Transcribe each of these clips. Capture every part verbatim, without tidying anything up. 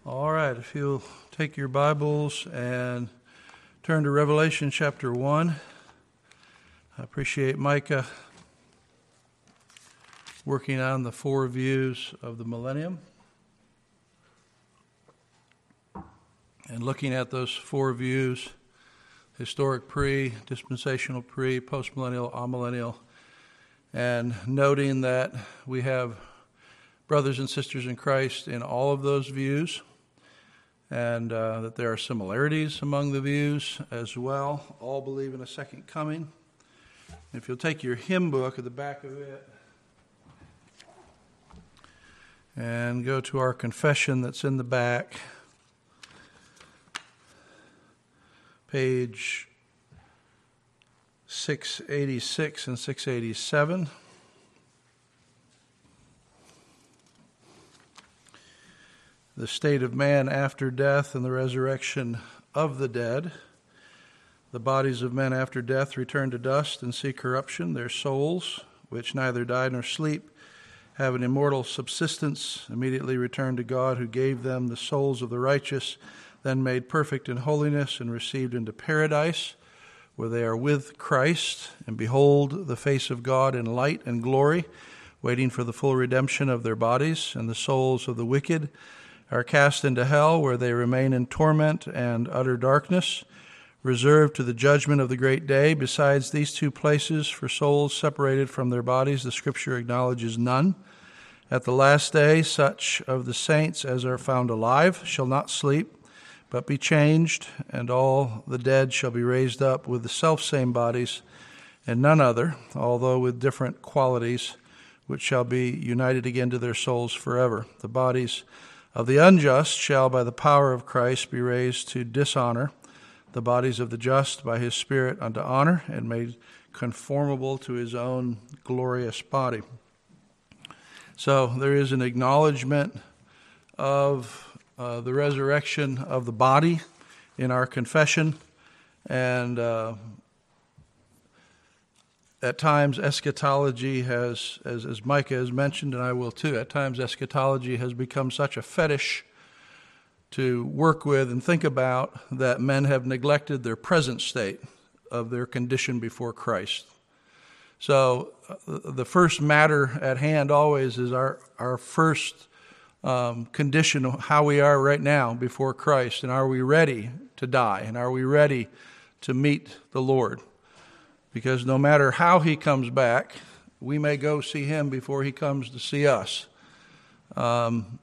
All right, if you'll take your Bibles and turn to Revelation chapter one. I appreciate Micah working on the four views of the millennium and looking at those four views: historic pre, dispensational pre, postmillennial, amillennial, and noting that we have brothers and sisters in Christ in all of those views, and uh, that there are similarities among the views as well. All believe in a second coming. If you'll take your hymn book at the back of it and go to our confession that's in the back, page six eighty-six and six eighty-seven. The state of man after death and the resurrection of the dead. The bodies of men after death return to dust and see corruption. Their souls, which neither die nor sleep, have an immortal subsistence, immediately return to God, who gave them the souls of the righteous, then made perfect in holiness and received into paradise, where they are with Christ, and behold the face of God in light and glory, waiting for the full redemption of their bodies. And the souls of the wicked are cast into hell, where they remain in torment and utter darkness, reserved to the judgment of the great day. Besides these two places, for souls separated from their bodies, the Scripture acknowledges none. At the last day, such of the saints as are found alive shall not sleep, but be changed, and all the dead shall be raised up with the selfsame bodies, and none other, although with different qualities, which shall be united again to their souls forever. The bodies of the unjust shall by the power of Christ be raised to dishonor, the bodies of the just by his Spirit unto honor, and made conformable to his own glorious body. So there is an acknowledgement of uh, the resurrection of the body in our confession, and uh, at times eschatology has, as, as Micah has mentioned, and I will too, at times eschatology has become such a fetish to work with and think about that men have neglected their present state of their condition before Christ. So uh, the first matter at hand always is our, our first um, condition of how we are right now before Christ, and are we ready to die, and are we ready to meet the Lord? Because no matter how he comes back, we may go see him before he comes to see us. Um,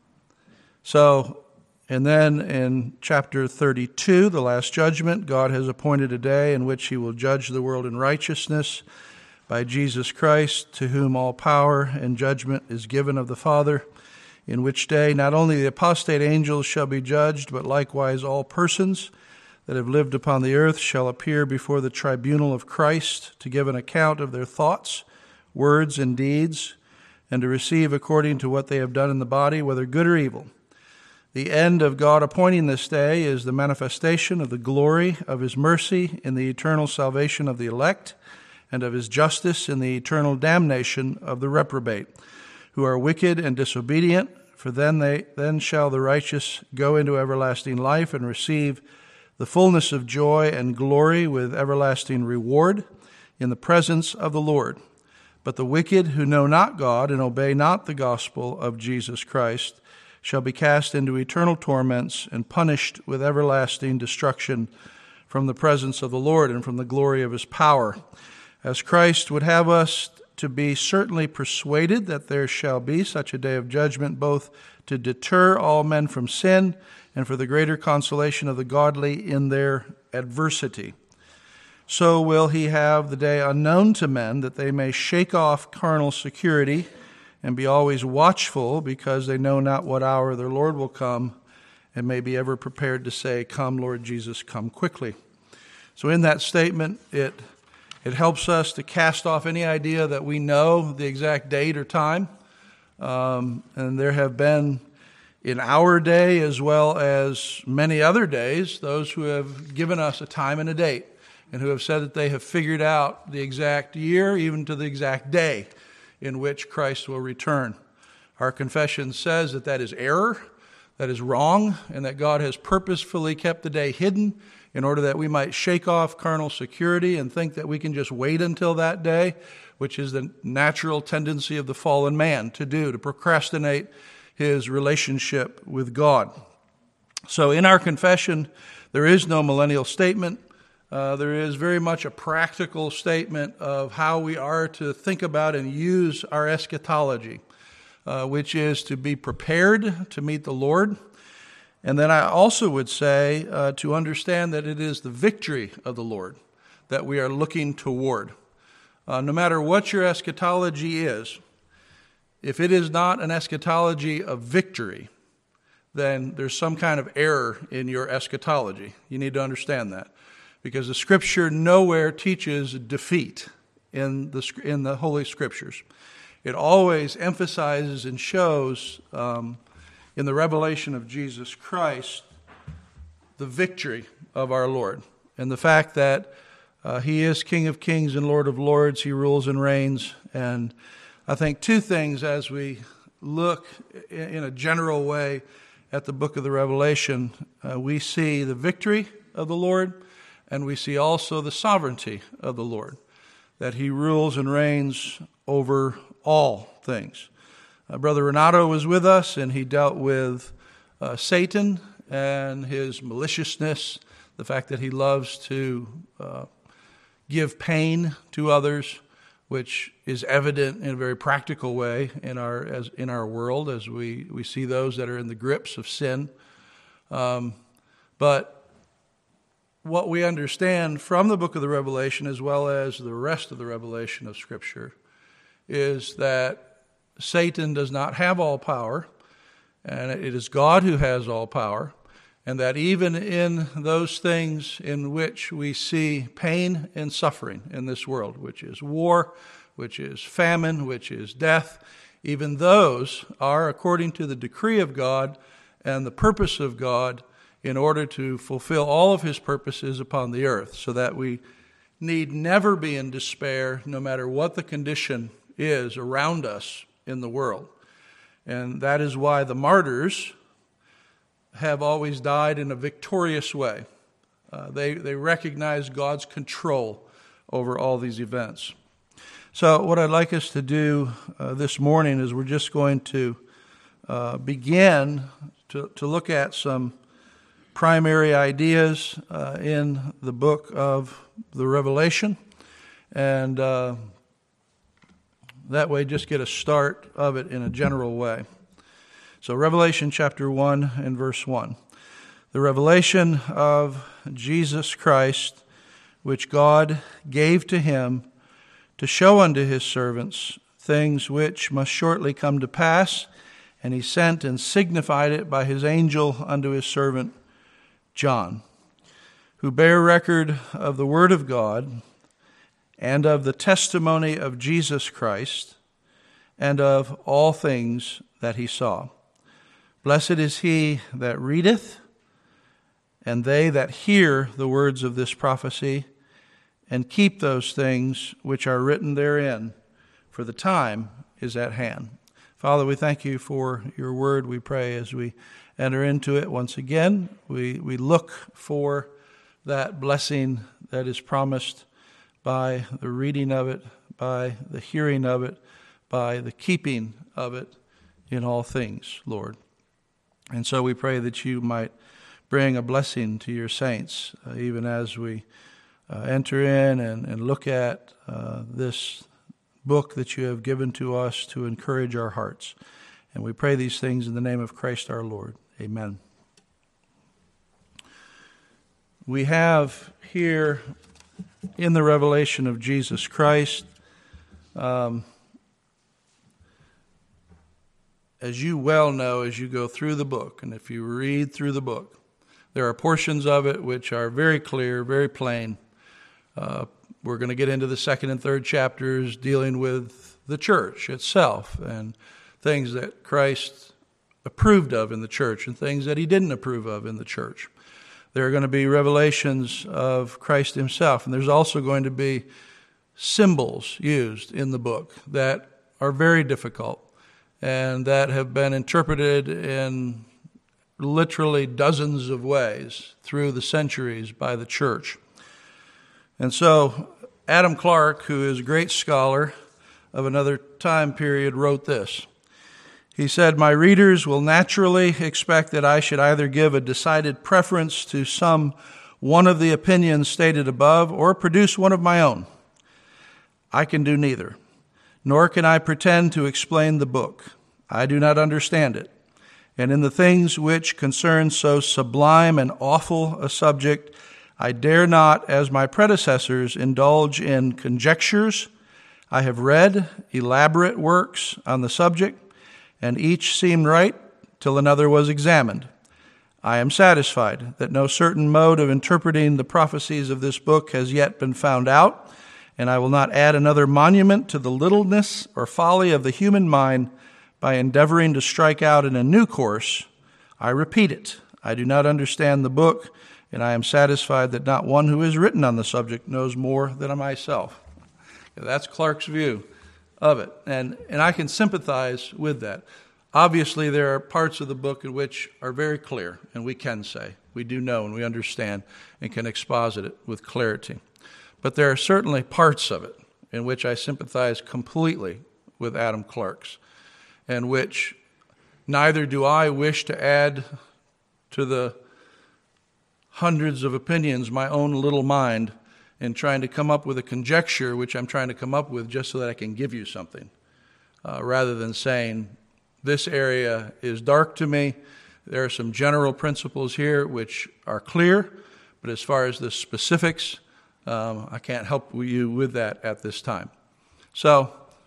so, and then in chapter thirty-two, the last judgment, God has appointed a day in which he will judge the world in righteousness by Jesus Christ, to whom all power and judgment is given of the Father, in which day not only the apostate angels shall be judged, but likewise all persons that have lived upon the earth shall appear before the tribunal of Christ to give an account of their thoughts, words, and deeds, and to receive according to what they have done in the body, whether good or evil. The end of God appointing this day is the manifestation of the glory of his mercy in the eternal salvation of the elect, and of his justice in the eternal damnation of the reprobate, who are wicked and disobedient. For then they then shall the righteous go into everlasting life and receive the fullness of joy and glory with everlasting reward in the presence of the Lord. But the wicked who know not God and obey not the gospel of Jesus Christ shall be cast into eternal torments and punished with everlasting destruction from the presence of the Lord and from the glory of his power. As Christ would have us to be certainly persuaded that there shall be such a day of judgment, both to deter all men from sin and for the greater consolation of the godly in their adversity. So will he have the day unknown to men, that they may shake off carnal security and be always watchful, because they know not what hour their Lord will come, and may be ever prepared to say, "Come, Lord Jesus, come quickly." So in that statement, it it helps us to cast off any idea that we know the exact date or time. Um, and there have been, in our day as well as many other days, those who have given us a time and a date, and who have said that they have figured out the exact year, even to the exact day in which Christ will return. Our confession says that that is error, that is wrong, and that God has purposefully kept the day hidden in order that we might shake off carnal security and think that we can just wait until that day, which is the natural tendency of the fallen man to do, to procrastinate his relationship with God. So in our confession, there is no millennial statement. Uh, there is very much a practical statement of how we are to think about and use our eschatology, uh, which is to be prepared to meet the Lord. And then I also would say uh, to understand that it is the victory of the Lord that we are looking toward. Uh, no matter what your eschatology is, if it is not an eschatology of victory, then there's some kind of error in your eschatology. You need to understand that. Because the Scripture nowhere teaches defeat in the in the Holy Scriptures. It always emphasizes and shows um, in the revelation of Jesus Christ the victory of our Lord. And the fact that uh, He is King of Kings and Lord of Lords. He rules and reigns. And I think two things as we look in a general way at the book of the Revelation, uh, we see the victory of the Lord, and we see also the sovereignty of the Lord, that He rules and reigns over all things. Uh, Brother Renato was with us, and he dealt with uh, Satan and his maliciousness, the fact that he loves to uh, give pain to others, which is evident in a very practical way in our as in our world as we, we see those that are in the grips of sin. Um, but what we understand from the book of the Revelation, as well as the rest of the revelation of Scripture, is that Satan does not have all power, and it is God who has all power, and that even in those things in which we see pain and suffering in this world, which is war, which is famine, which is death, even those are according to the decree of God and the purpose of God, in order to fulfill all of His purposes upon the earth, so that we need never be in despair, no matter what the condition is around us in the world. And that is why the martyrs have always died in a victorious way. Uh, they, they recognize God's control over all these events. So what I'd like us to do uh, this morning is we're just going to uh, begin to, to look at some primary ideas uh, in the book of the Revelation, and uh, that way just get a start of it in a general way. So Revelation chapter one and verse one. The revelation of Jesus Christ, which God gave to Him to show unto His servants things which must shortly come to pass, and He sent and signified it by His angel unto His servant John, who bear record of the word of God and of the testimony of Jesus Christ and of all things that he saw. Blessed is he that readeth, and they that hear the words of this prophecy, and keep those things which are written therein, for the time is at hand. Father, we thank you for your word. We pray as we enter into it once again, we, we look for that blessing that is promised by the reading of it, by the hearing of it, by the keeping of it in all things, Lord. And so we pray that you might bring a blessing to your saints, uh, even as we uh, enter in and, and look at uh, this book that you have given to us to encourage our hearts. And we pray these things in the name of Christ our Lord. Amen. We have here in the revelation of Jesus Christ, um, as you well know as you go through the book, and if you read through the book, there are portions of it which are very clear, very plain. Uh, we're going to get into the second and third chapters dealing with the church itself and things that Christ approved of in the church and things that he didn't approve of in the church. There are going to be revelations of Christ himself, and there's also going to be symbols used in the book that are very difficult and that have been interpreted in literally dozens of ways through the centuries by the church. And so Adam Clarke, who is a great scholar of another time period, wrote this. He said, "My readers will naturally expect that I should either give a decided preference to some one of the opinions stated above or produce one of my own. I can do neither, nor can I pretend to explain the book. I do not understand it. And in the things which concern so sublime and awful a subject, I dare not, as my predecessors, indulge in conjectures. I have read elaborate works on the subject, and each seemed right till another was examined. I am satisfied that no certain mode of interpreting the prophecies of this book has yet been found out, and I will not add another monument to the littleness or folly of the human mind by endeavoring to strike out in a new course. I repeat it. I do not understand the book, and I am satisfied that not one who has written on the subject knows more than I myself." That's Clarke's view of it, and, and I can sympathize with that. Obviously, there are parts of the book in which are very clear, and we can say, we do know and we understand and can exposit it with clarity. But there are certainly parts of it in which I sympathize completely with Adam Clarke's, and which neither do I wish to add to the hundreds of opinions my own little mind in trying to come up with a conjecture which I'm trying to come up with just so that I can give you something, uh, rather than saying, this area is dark to me. There are some general principles here which are clear, but as far as the specifics, um, I can't help you with that at this time. So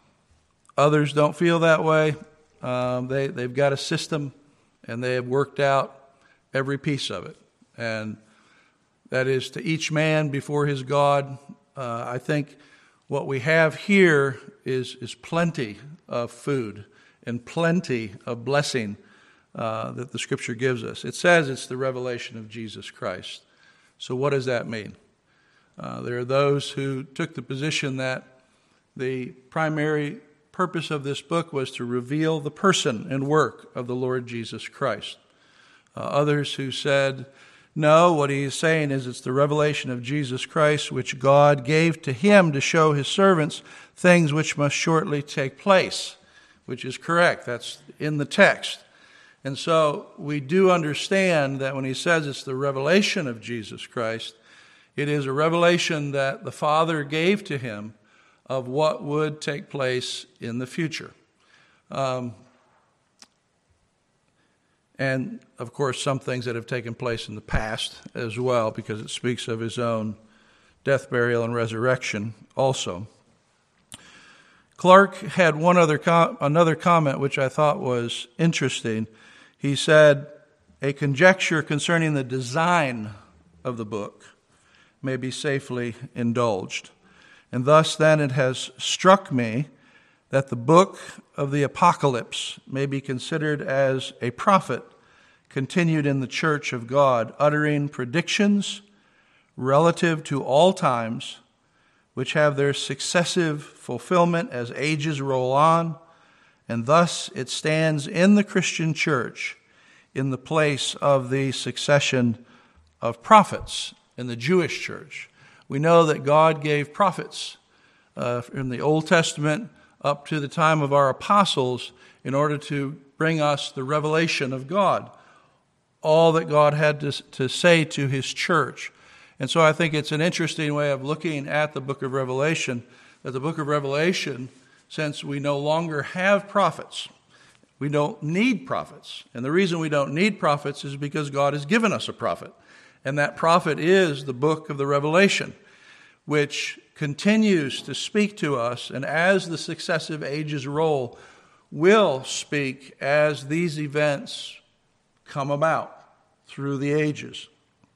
others don't feel that way. Um, they, they've got a system, and they have worked out every piece of it. And that is to each man before his God. Uh, I think what we have here is, is plenty of food and plenty of blessing uh, that the Scripture gives us. It says it's the revelation of Jesus Christ. So what does that mean? Uh, there are those who took the position that the primary purpose of this book was to reveal the person and work of the Lord Jesus Christ. Uh, others who said, no, what he is saying is it's the revelation of Jesus Christ which God gave to him to show his servants things which must shortly take place, which is correct. That's in the text. And so we do understand that when he says it's the revelation of Jesus Christ, it is a revelation that the Father gave to him of what would take place in the future. Um, and, of course, some things that have taken place in the past as well, because it speaks of his own death, burial, and resurrection also. Clarke had one other com- another comment which I thought was interesting. He said, a conjecture concerning the design of the book may be safely indulged. And thus then it has struck me that the book of the Apocalypse may be considered as a prophet continued in the church of God, uttering predictions relative to all times, which have their successive fulfillment as ages roll on, and thus it stands in the Christian church in the place of the succession of prophets in the Jewish church. We know that God gave prophets uh, in the Old Testament up to the time of our apostles in order to bring us the revelation of God, all that God had to, to say to his church. And so I think it's an interesting way of looking at the book of Revelation, that the book of Revelation, since we no longer have prophets, we don't need prophets. And the reason we don't need prophets is because God has given us a prophet. And that prophet is the book of the Revelation, which continues to speak to us, and as the successive ages roll, will speak as these events come about through the ages.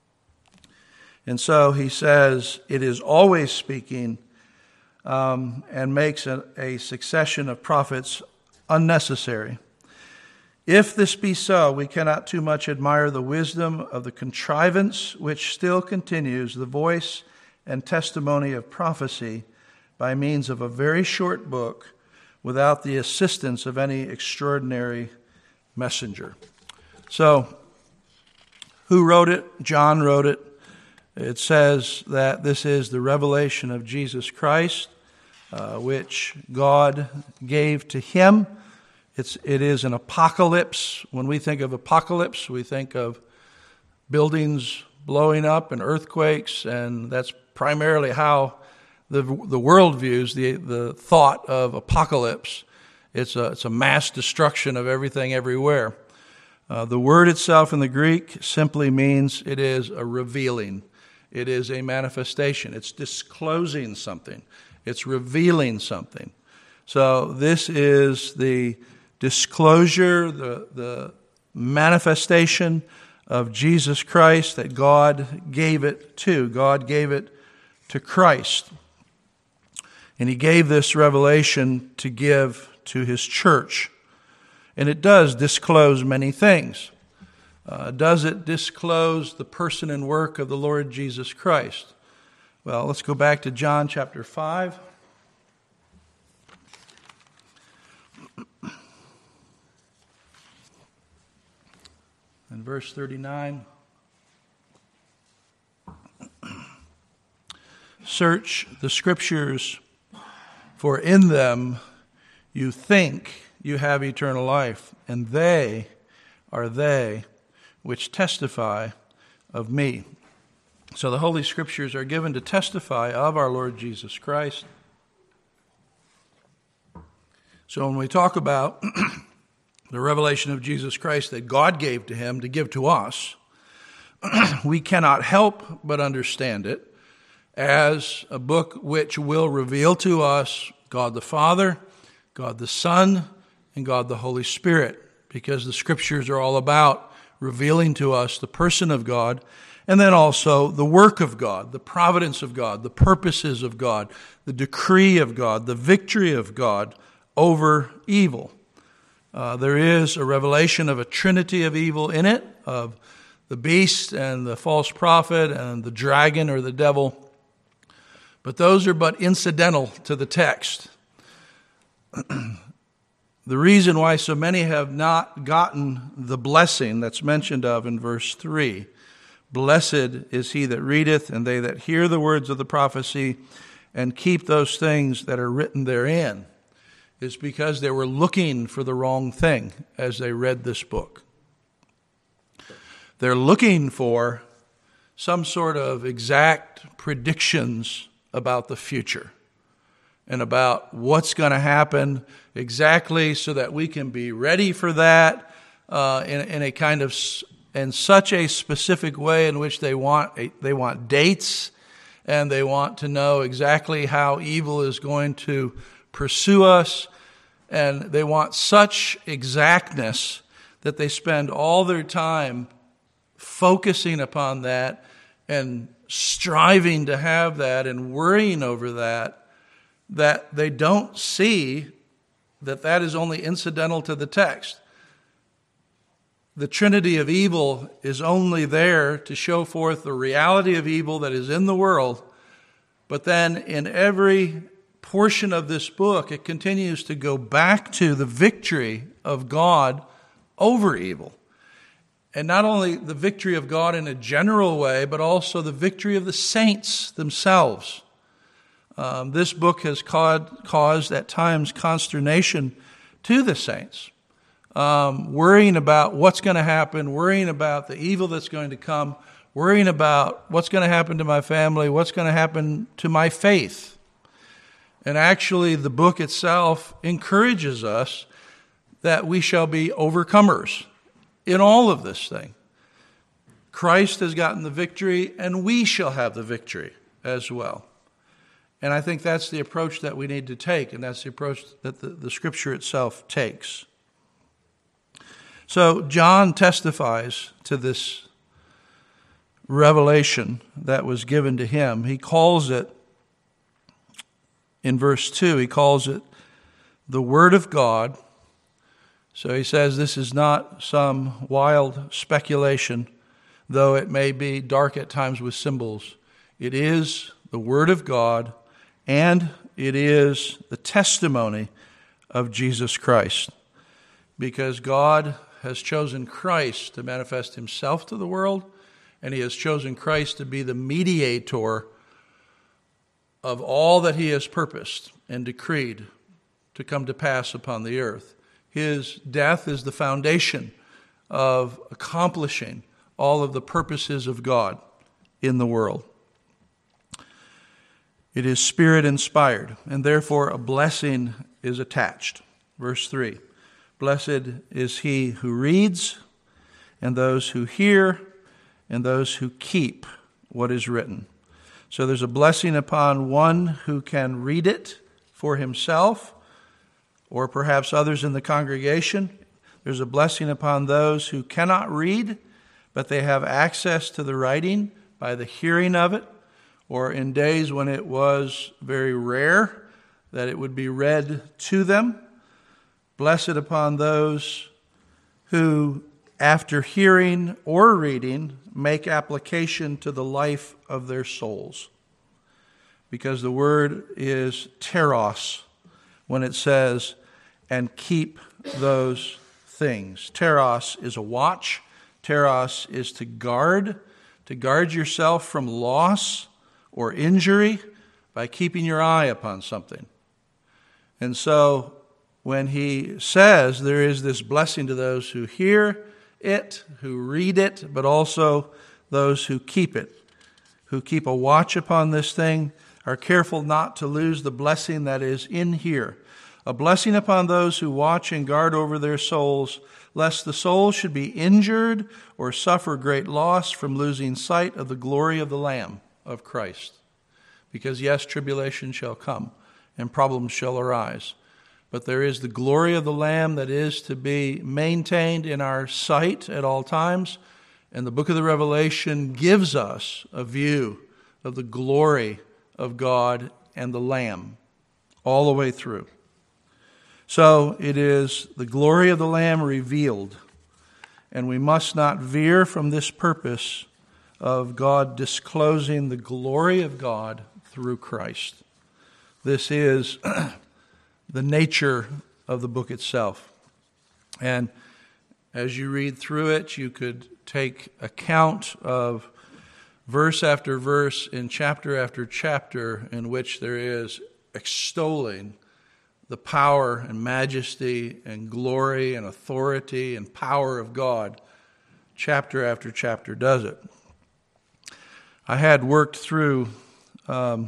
And so he says it is always speaking um, and makes a, a succession of prophets unnecessary. If this be so, we cannot too much admire the wisdom of the contrivance which still continues the voice and testimony of prophecy by means of a very short book without the assistance of any extraordinary messenger. So Who wrote it? John wrote it. It says that this is the revelation of Jesus Christ, uh, which God gave to him. It's, it is an apocalypse. When we think of apocalypse, we think of buildings blowing up and earthquakes, and that's primarily how the the world views the, the thought of apocalypse. It's a, it's a mass destruction of everything everywhere. Uh, the word itself in the Greek simply means it is a revealing. It is a manifestation. It's disclosing something. It's revealing something. So this is the disclosure, the, the manifestation of Jesus Christ that God gave it to. God gave it to Christ. And he gave this revelation to give to his church. And it does disclose many things. Uh, does it disclose the person and work of the Lord Jesus Christ? Well, let's go back to John chapter five. And verse thirty-nine. Search the Scriptures, for in them you think you have eternal life, and they are they which testify of me. So the Holy Scriptures are given to testify of our Lord Jesus Christ. So when we talk about the revelation of Jesus Christ that God gave to him to give to us, we cannot help but understand it as a book which will reveal to us God the Father, God the Son, and God the Holy Spirit, because the Scriptures are all about revealing to us the person of God, and then also the work of God, the providence of God, the purposes of God, the decree of God, the victory of God over evil. Uh, there is a revelation of a trinity of evil in it, of the beast and the false prophet and the dragon or the devil, but those are but incidental to the text. The reason why so many have not gotten the blessing that's mentioned of in verse three, blessed is he that readeth, and they that hear the words of the prophecy, and keep those things that are written therein, is because they were looking for the wrong thing as they read this book. They're looking for some sort of exact predictions about the future and about what's going to happen exactly so that we can be ready for that uh, in, in a kind of, in such a specific way in which they want, a, they want dates, and they want to know exactly how evil is going to pursue us, and they want such exactness that they spend all their time focusing upon that and striving to have that and worrying over that, that they don't see that that is only incidental to the text. The trinity of evil is only there to show forth the reality of evil that is in the world, but then in every portion of this book, it continues to go back to the victory of God over evil. And not only the victory of God in a general way, but also the victory of the saints themselves. Um, this book has caused, caused at times consternation to the saints, um, worrying about what's going to happen, worrying about the evil that's going to come, worrying about what's going to happen to my family, what's going to happen to my faith. And actually, the book itself encourages us that we shall be overcomers in all of this thing. Christ has gotten the victory, and we shall have the victory as well. And I think that's the approach that we need to take, and that's the approach that the, the Scripture itself takes. So John testifies to this revelation that was given to him. He calls it, in verse two, he calls it the Word of God. So he says this is not some wild speculation, though it may be dark at times with symbols. It is the Word of God, and it is the testimony of Jesus Christ. Because God has chosen Christ to manifest himself to the world, And he has chosen Christ to be the mediator of all that he has purposed and decreed to come to pass upon the earth. His death is the foundation of accomplishing all of the purposes of God in the world. It is Spirit-inspired, and therefore a blessing is attached. Verse three, blessed is he who reads, and those who hear, and those who keep what is written. So there's a blessing upon one who can read it for himself, or perhaps others in the congregation. There's a blessing upon those who cannot read, but they have access to the writing by the hearing of it, or in days when it was very rare that it would be read to them. Blessed upon those who, after hearing or reading, make application to the life of their souls. Because the word is teros when it says, and keep those things. Teros is a watch. Teros is to guard, to guard yourself from loss or injury by keeping your eye upon something. And so when he says there is this blessing to those who hear it, who read it, but also those who keep it, who keep a watch upon this thing, are careful not to lose the blessing that is in here. A blessing upon those who watch and guard over their souls, lest the soul should be injured or suffer great loss from losing sight of the glory of the Lamb of Christ. Because yes, tribulation shall come and problems shall arise. But there is the glory of the Lamb that is to be maintained in our sight at all times. And the book of the Revelation gives us a view of the glory of God and the Lamb all the way through. So it is the glory of the Lamb revealed. And we must not veer from this purpose of God disclosing the glory of God through Christ. This is the nature of the book itself. And as you read through it, you could take account of verse after verse in chapter after chapter in which there is extolling the power and majesty and glory and authority and power of God. Chapter after chapter does it. I had worked through um,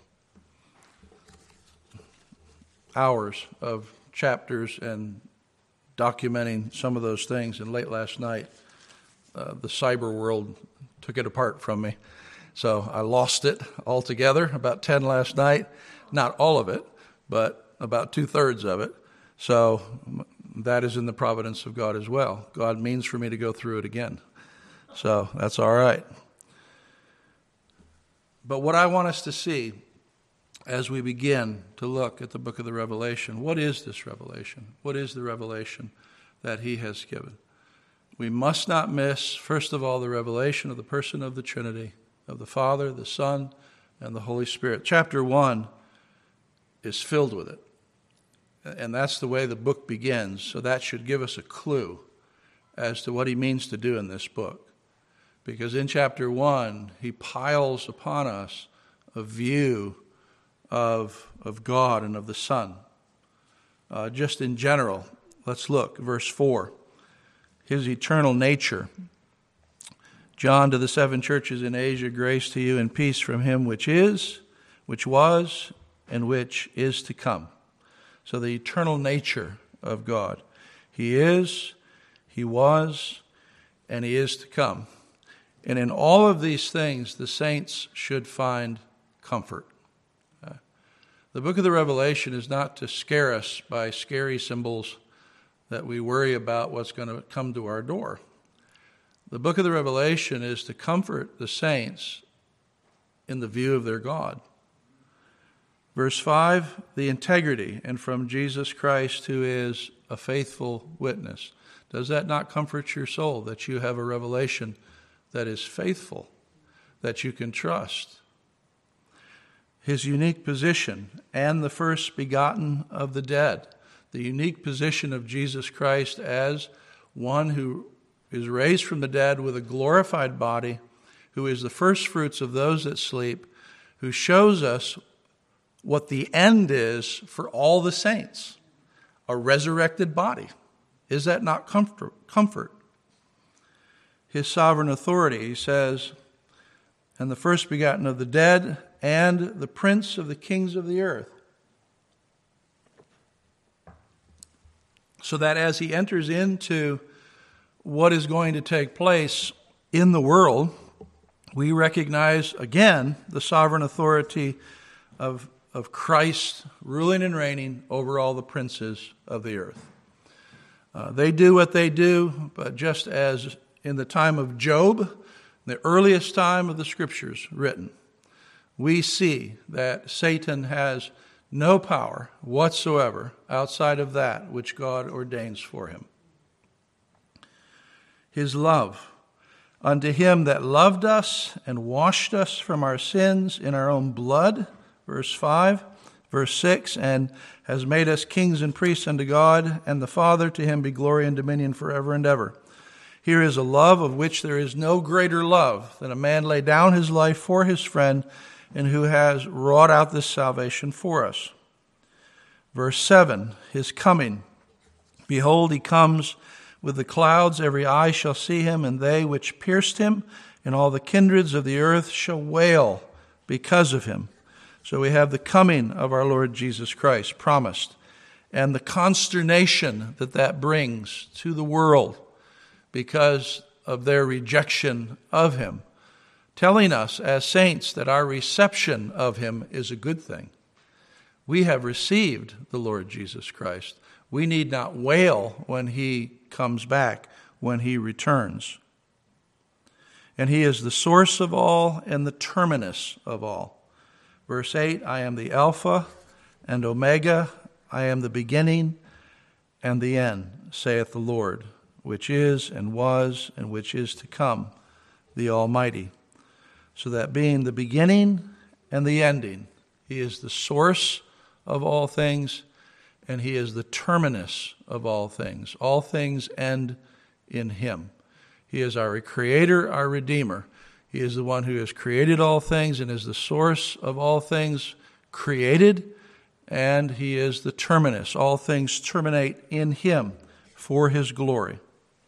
hours of chapters and documenting some of those things, and late last night uh, the cyber world took it apart from me, so I lost it altogether about ten last night. Not all of it, but about two-thirds of it. So that is in the providence of God as well. God means for me to go through it again, so that's all right. But what I want us to see as we begin to look at the book of the Revelation, what is this revelation? What is the revelation that he has given? We must not miss, first of all, the revelation of the person of the Trinity, of the Father, the Son, and the Holy Spirit. Chapter one is filled with it. And that's the way the book begins. So that should give us a clue as to what he means to do in this book. Because in chapter one, he piles upon us a view of, of God and of the Son. Uh, just in general, let's look. Verse four, his eternal nature. John, to the seven churches in Asia, grace to you and peace from him which is, which was, and which is to come. So the eternal nature of God. He is, he was, and he is to come. And in all of these things, the saints should find comfort. Uh, the book of the Revelation is not to scare us by scary symbols that we worry about what's going to come to our door. The book of the Revelation is to comfort the saints in the view of their God. Verse five, the integrity, and from Jesus Christ, who is a faithful witness. Does that not comfort your soul that you have a revelation that is faithful, that you can trust? His unique position, and the first begotten of the dead. The unique position of Jesus Christ as one who is raised from the dead with a glorified body who is the first fruits of those that sleep, who shows us what the end is for all the saints, a resurrected body. Is that not comfort? comfort? His sovereign authority, he says, and the first begotten of the dead, and the prince of the kings of the earth. So that as he enters into what is going to take place in the world, we recognize again the sovereign authority of, of Christ ruling and reigning over all the princes of the earth. Uh, they do what they do, but just as in the time of Job, the earliest time of the scriptures written, we see that Satan has no power whatsoever outside of that which God ordains for him. His love unto him that loved us and washed us from our sins in our own blood, verse five, verse six, and has made us kings and priests unto God and the Father, to him be glory and dominion forever and ever. Here is a love of which there is no greater love than a man lay down his life for his friend, and who has wrought out this salvation for us. Verse seven, his coming. Behold, he comes with the clouds, every eye shall see him, and they which pierced him, and all the kindreds of the earth shall wail because of him. So we have the coming of our Lord Jesus Christ promised, and the consternation that that brings to the world because of their rejection of him, telling us as saints that our reception of him is a good thing. We have received the Lord Jesus Christ. We need not wail when he comes back, when he returns. And he is the source of all and the terminus of all. Verse eight, I am the Alpha and Omega, I am the beginning and the end, saith the Lord, which is and was and which is to come, the Almighty. So that being the beginning and the ending, he is the source of all things, and he is the terminus of all things. All things end in him. He is our creator, our redeemer. He is the one who has created all things and is the source of all things created, and he is the terminus. All things terminate in him for his glory.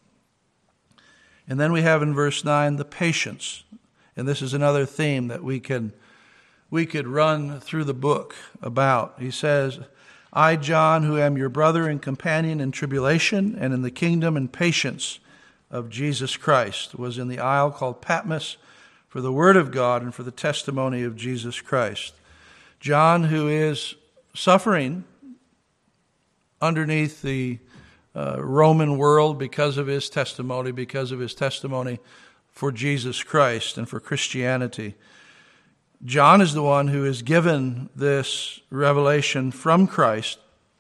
And then we have in verse nine the patience. And this is another theme that we can we could run through the book about. He says, I, John, who am your brother and companion in tribulation and in the kingdom and patience of Jesus Christ, was in the isle called Patmos for the word of God and for the testimony of Jesus Christ. John, who is suffering underneath the uh, Roman world because of his testimony, because of his testimony for Jesus Christ and for Christianity. John is the one who is given this revelation from Christ,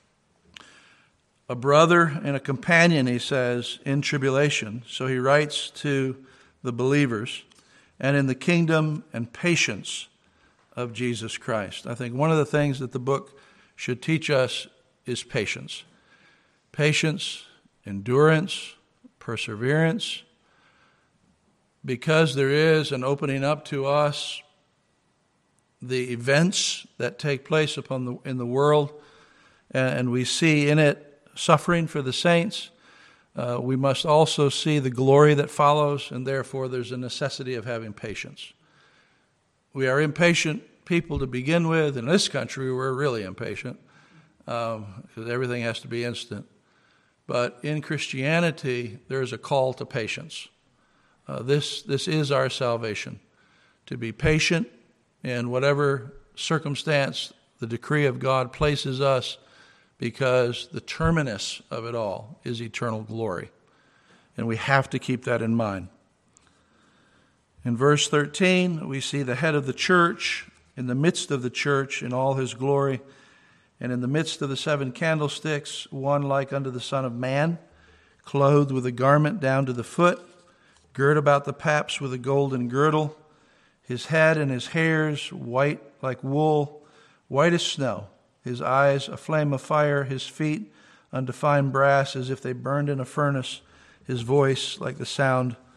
a brother and a companion, he says, in tribulation. So he writes to the believers, and in the kingdom and patience of Jesus Christ. I think one of the things that the book should teach us is patience. Patience, endurance, perseverance, because there is an opening up to us the events that take place upon the, in the world, and we see in it suffering for the saints. Uh, we must also see the glory that follows, and therefore there's a necessity of having patience. We are impatient people to begin with. In this country, we're really impatient um, because everything has to be instant. But in Christianity, there is a call to patience. Uh, this, this is our salvation, to be patient in whatever circumstance the decree of God places us, because the terminus of it all is eternal glory. And we have to keep that in mind. In verse thirteen, we see the head of the church in the midst of the church in all his glory, and in the midst of the seven candlesticks, one like unto the Son of Man, clothed with a garment down to the foot, girt about the paps with a golden girdle, his head and his hairs white like wool, white as snow, his eyes a flame of fire, his feet unto fine brass as if they burned in a furnace, his voice like the sound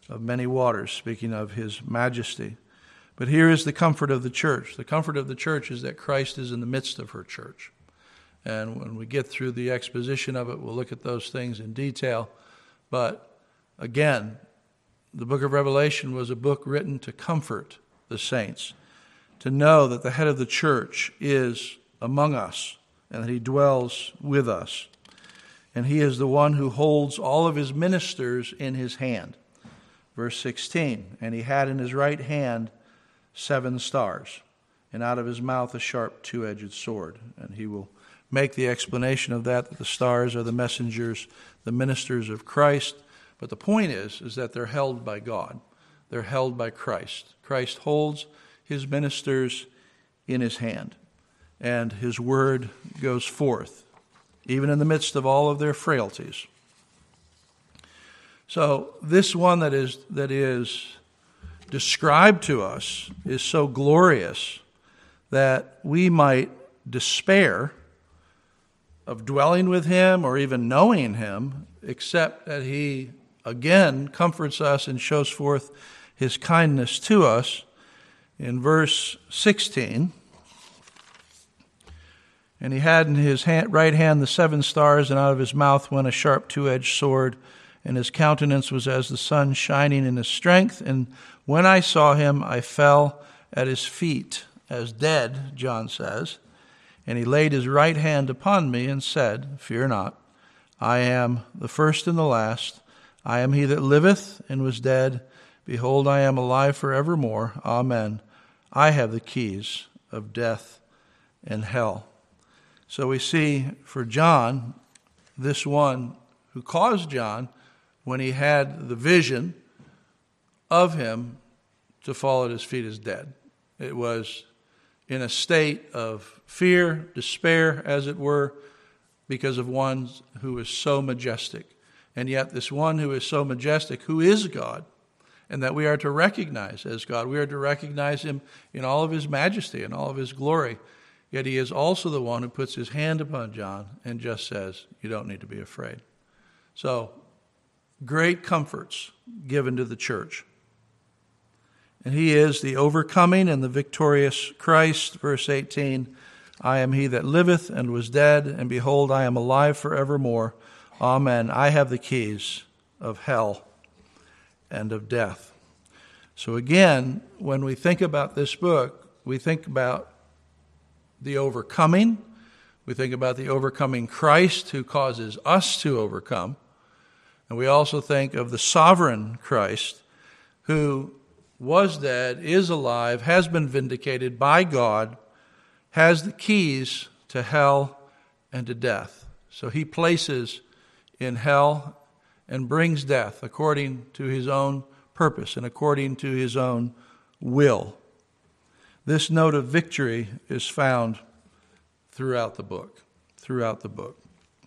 of many waters, speaking of his majesty. But here is the comfort of the church. The comfort of the church is that Christ is in the midst of her church. And when we get through the exposition of it, we'll look at those things in detail. But again, the book of Revelation was a book written to comfort the saints, to know that the head of the church is among us and that he dwells with us. And he is the one who holds all of his ministers in his hand. Verse sixteen, and he had in his right hand seven stars, and out of his mouth a sharp two-edged sword. And he will make the explanation of that, that the stars are the messengers, the ministers of Christ. But the point is, is that they're held by God. They're held by Christ. Christ holds his ministers in his hand, and his word goes forth, even in the midst of all of their frailties. So this one that is that is described to us is so glorious that we might despair of dwelling with him or even knowing him, except that he again comforts us and shows forth his kindness to us in verse sixteen. And he had in his hand, right hand the seven stars, and out of his mouth went a sharp two-edged sword, and his countenance was as the sun shining in his strength. And when I saw him, I fell at his feet as dead, John says. And he laid his right hand upon me and said, Fear not, I am the first and the last. I am he that liveth and was dead. Behold, I am alive forevermore. Amen. I have the keys of death and hell. So we see for John, this one who caused John, when he had the vision of him, to fall at his feet as dead. It was in a state of fear, despair, as it were, because of one who is so majestic. And yet this one who is so majestic, who is God, and that we are to recognize as God, we are to recognize him in all of his majesty and all of his glory. Yet he is also the one who puts his hand upon John and just says, you don't need to be afraid. So, great comforts given to the church. And he is the overcoming and the victorious Christ. Verse eighteen, I am he that liveth and was dead, and behold, I am alive forevermore. Amen. I have the keys of hell and of death. So again, when we think about this book, we think about the overcoming. We think about the overcoming Christ who causes us to overcome. And we also think of the sovereign Christ who was dead, is alive, has been vindicated by God, has the keys to hell and to death. So he places in hell and brings death according to his own purpose and according to his own will. This note of victory is found throughout the book, throughout the book.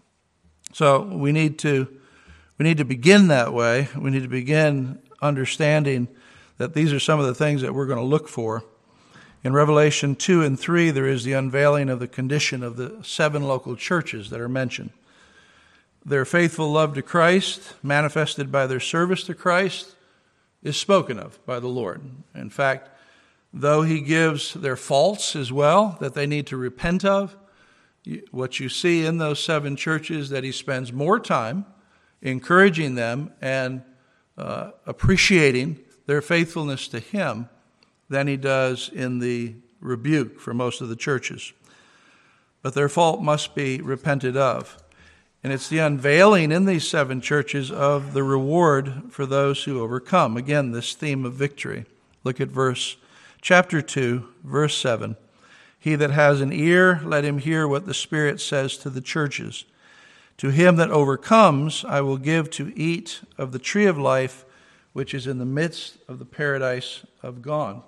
So we need to we need to begin that way. We need to begin understanding that these are some of the things that we're going to look for. In Revelation two and three, there is the unveiling of the condition of the seven local churches that are mentioned. Their faithful love to Christ, manifested by their service to Christ, is spoken of by the Lord. In fact, though he gives their faults as well that they need to repent of, what you see in those seven churches that he spends more time encouraging them and uh, appreciating their faithfulness to him than he does in the rebuke for most of the churches. But their fault must be repented of. And it's the unveiling in these seven churches of the reward for those who overcome. Again, this theme of victory. Look at verse chapter two, verse seven. He that has an ear, let him hear what the Spirit says to the churches. To him that overcomes, I will give to eat of the tree of life, which is in the midst of the paradise of God.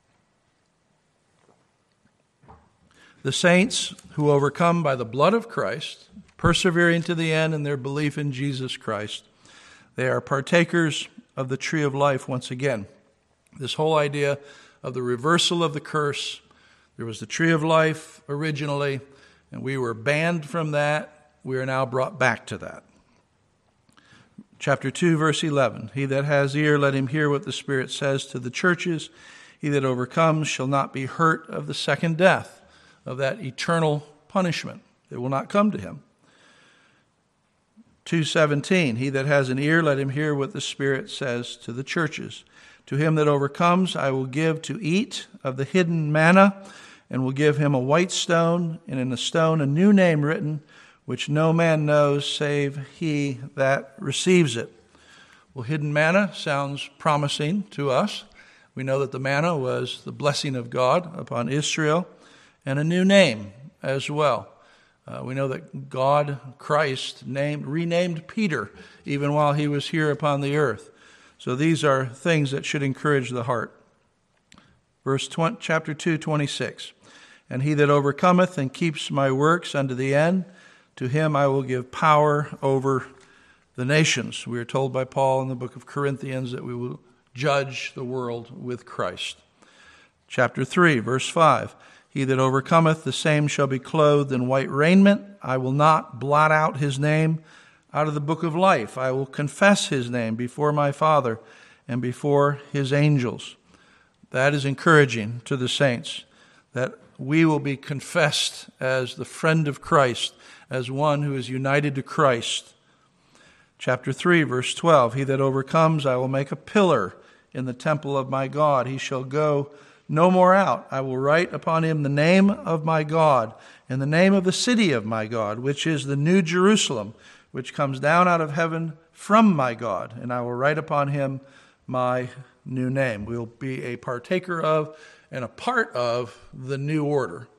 The saints who overcome by the blood of Christ, persevering to the end in their belief in Jesus Christ, they are partakers of the tree of life once again. This whole idea of the reversal of the curse. There was the tree of life originally, and we were banned from that. We are now brought back to that. Chapter two, verse eleven. He that has ear, let him hear what the Spirit says to the churches. He that overcomes shall not be hurt of the second death, of that eternal punishment. It will not come to him. two seventeen. He that has an ear, let him hear what the Spirit says to the churches. To him that overcomes, I will give to eat of the hidden manna, and will give him a white stone, and in the stone a new name written, which no man knows save he that receives it. Well, hidden manna sounds promising to us. We know that the manna was the blessing of God upon Israel, and a new name as well. Uh, we know that God, Christ, named, renamed Peter even while he was here upon the earth. So these are things that should encourage the heart. Verse twenty, chapter two, twenty-six. And he that overcometh and keeps my works unto the end, to him I will give power over the nations. We are told by Paul in the book of Corinthians that we will judge the world with Christ. Chapter three, verse five. He that overcometh, the same shall be clothed in white raiment. I will not blot out his name out of the book of life. I will confess his name before my Father and before his angels. That is encouraging to the saints, that we will be confessed as the friend of Christ, as one who is united to Christ. Chapter three, verse twelve. He that overcomes, I will make a pillar in the temple of my God. He shall go no more out. I will write upon him the name of my God, and the name of the city of my God, which is the new Jerusalem, which comes down out of heaven from my God, and I will write upon him my new name. We will be a partaker of and a part of the new order.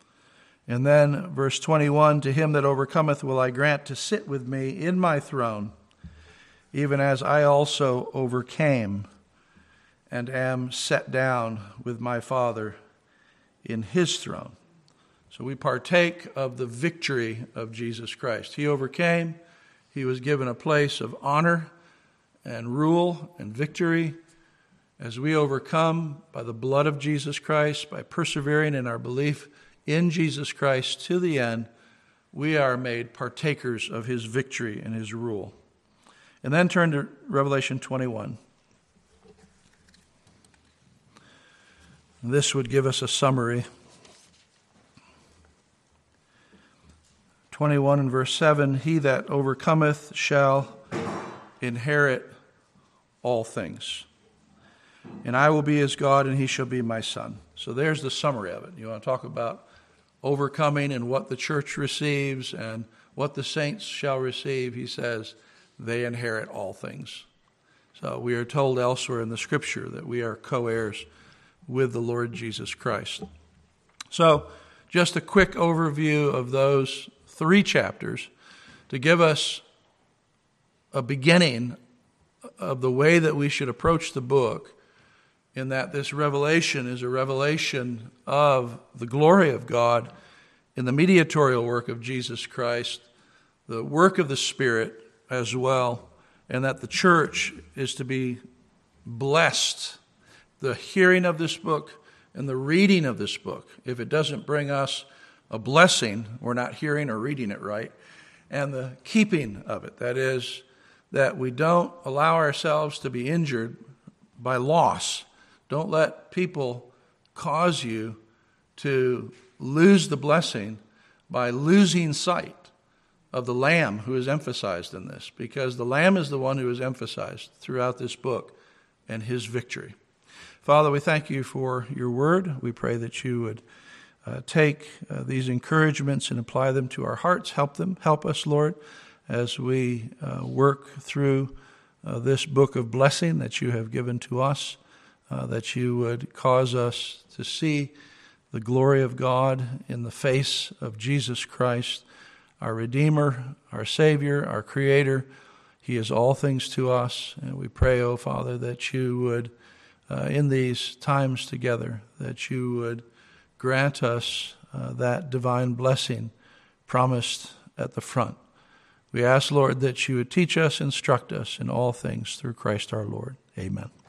And then verse twenty-one, to him that overcometh will I grant to sit with me in my throne, even as I also overcame and am set down with my Father in his throne. So we partake of the victory of Jesus Christ. He overcame. He was given a place of honor and rule and victory. As we overcome by the blood of Jesus Christ, by persevering in our belief in Jesus Christ to the end, we are made partakers of his victory and his rule. And then turn to Revelation twenty-one. This would give us a summary. twenty-one and verse seven, he that overcometh shall inherit all things. And I will be his God, and he shall be my son. So there's the summary of it. You want to talk about overcoming and what the church receives and what the saints shall receive. He says they inherit all things. So we are told elsewhere in the scripture that we are co-heirs with the Lord Jesus Christ. So just a quick overview of those three chapters to give us a beginning of the way that we should approach the book, in that this revelation is a revelation of the glory of God in the mediatorial work of Jesus Christ, the work of the Spirit as well, and that the church is to be blessed. The hearing of this book and the reading of this book, if it doesn't bring us a blessing, we're not hearing or reading it right, and the keeping of it, that is, that we don't allow ourselves to be injured by loss. Don't let people cause you to lose the blessing by losing sight of the Lamb who is emphasized in this, because the Lamb is the one who is emphasized throughout this book and his victory. Father, we thank you for your word. We pray that you would uh, take uh, these encouragements and apply them to our hearts. Help them, help us, Lord, as we uh, work through uh, this book of blessing that you have given to us. Uh, that you would cause us to see the glory of God in the face of Jesus Christ, our Redeemer, our Savior, our Creator. He is all things to us. And we pray, oh Father, that you would, uh, in these times together, that you would grant us uh, that divine blessing promised at the front. We ask, Lord, that you would teach us, instruct us in all things through Christ our Lord. Amen.